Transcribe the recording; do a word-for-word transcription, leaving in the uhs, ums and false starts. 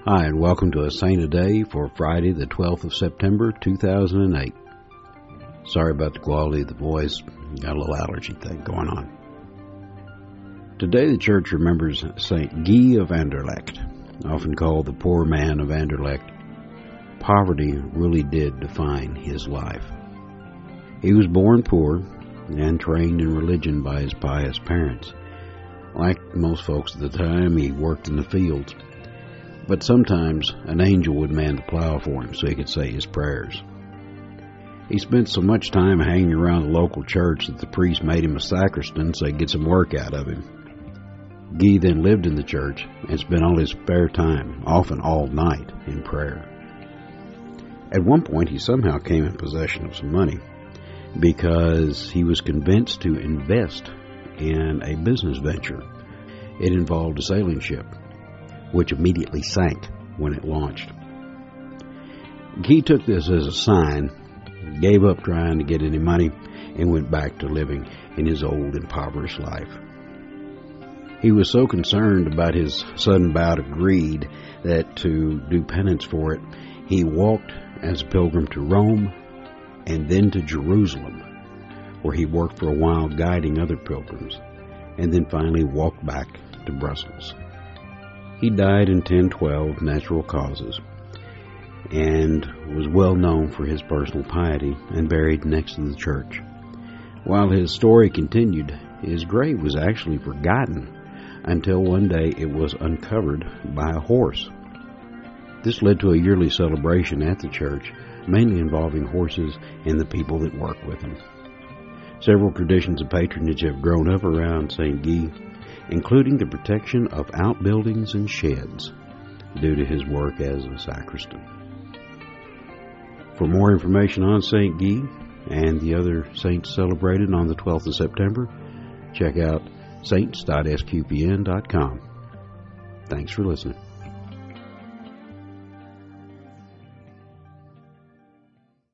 Hi, and welcome to A Saint a Day for Friday, the twelfth of September, two thousand eight. Sorry about the quality of the voice. Got a little allergy thing going on. Today the church remembers Saint Guy of Anderlecht, often called the poor man of Anderlecht. Poverty really did define his life. He was born poor and trained in religion by his pious parents. Like most folks at the time, he worked in the fields, but sometimes an angel would man the plow for him so he could say his prayers. He spent so much time hanging around the local church that the priest made him a sacristan so he'd get some work out of him. Guy then lived in the church and spent all his spare time, often all night, in prayer. At one point, he somehow came in possession of some money because he was convinced to invest in a business venture. It involved a sailing ship, which immediately sank when it launched. Guy took this as a sign, gave up trying to get any money, and went back to living in his old impoverished life. He was so concerned about his sudden bout of greed that to do penance for it, he walked as a pilgrim to Rome and then to Jerusalem, where he worked for a while guiding other pilgrims, and then finally walked back to Brussels. He died in ten twelve, natural causes, and was well known for his personal piety and buried next to the church. While his story continued, his grave was actually forgotten until one day it was uncovered by a horse. This led to a yearly celebration at the church, mainly involving horses and the people that work with them. Several traditions of patronage have grown up around Saint Guy, including the protection of outbuildings and sheds due to his work as a sacristan. For more information on Saint Guy and the other saints celebrated on the twelfth of September, check out saints dot s q p n dot com. Thanks for listening.